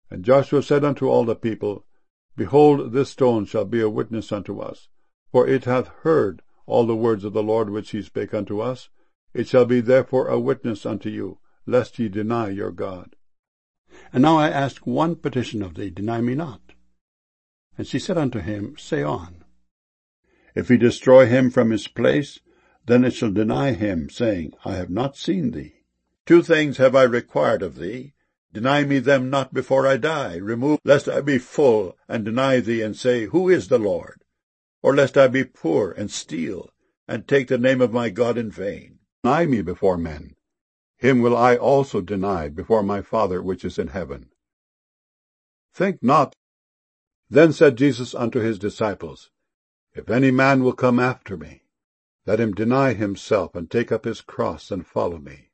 And Joshua said unto all the people, Behold, this stone shall be a witness unto us, for it hath heard all the words of the Lord which he spake unto us. It shall be therefore a witness unto you, lest ye deny your God. And now I ask one petition of thee, deny me not. And she said unto him, Say on. If he destroy him from his place, then it shall deny him, saying, I have not seen thee. 2 things have I required of thee. Deny me them not before I die. Remove, lest I be full, and deny thee, and say, Who is the Lord? Or lest I be poor, and steal, and take the name of my God in vain. Deny me before men. Him will I also deny before my Father which is in heaven. Think not. Then said Jesus unto his disciples, If any man will come after me, let him deny himself, and take up his cross, and follow me.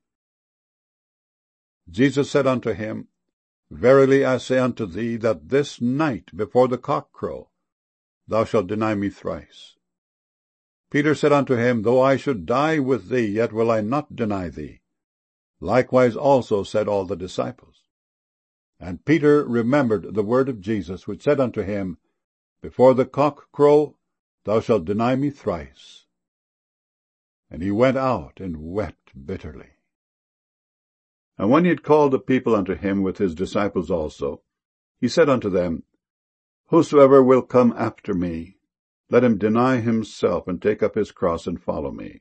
Jesus said unto him, Verily I say unto thee, that this night before the cock crow, thou shalt deny me thrice. Peter said unto him, Though I should die with thee, yet will I not deny thee. Likewise also said all the disciples. And Peter remembered the word of Jesus, which said unto him, Before the cock crow, thou shalt deny me thrice. And he went out and wept bitterly. And when he had called the people unto him with his disciples also, he said unto them, Whosoever will come after me, let him deny himself, and take up his cross, and follow me.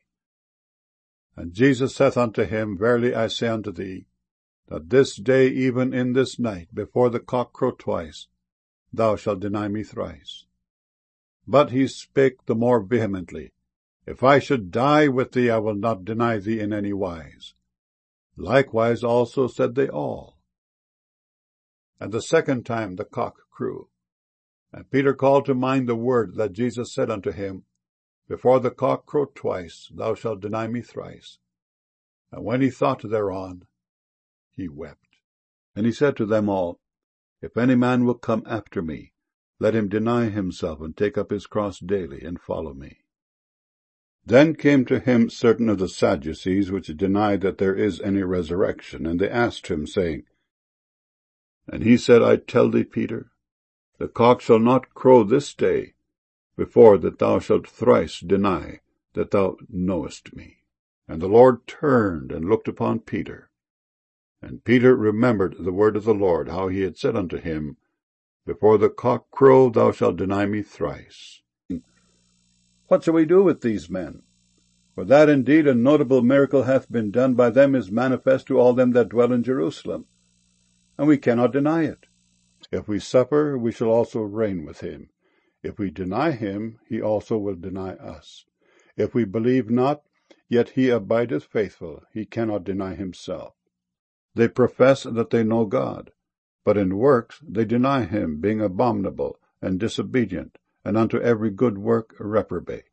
And Jesus saith unto him, Verily I say unto thee, that this day, even in this night, before the cock crow twice, thou shalt deny me thrice. But he spake the more vehemently, If I should die with thee, I will not deny thee in any wise. Likewise also said they all. And the second time the cock crew. And Peter called to mind the word that Jesus said unto him, Before the cock crow twice, thou shalt deny me thrice. And when he thought thereon, he wept. And he said to them all, If any man will come after me, let him deny himself, and take up his cross daily, and follow me. Then came to him certain of the Sadducees, which denied that there is any resurrection, and they asked him, saying, And he said, I tell thee, Peter, the cock shall not crow this day, before that thou shalt thrice deny that thou knowest me. And the Lord turned and looked upon Peter. And Peter remembered the word of the Lord, how he had said unto him, Before the cock crow, thou shalt deny me thrice. What shall we do with these men? For that indeed a notable miracle hath been done by them is manifest to all them that dwell in Jerusalem, and we cannot deny it. If we suffer, we shall also reign with him. If we deny him, he also will deny us. If we believe not, yet he abideth faithful, he cannot deny himself. They profess that they know God, but in works they deny him, being abominable and disobedient, and unto every good work reprobate.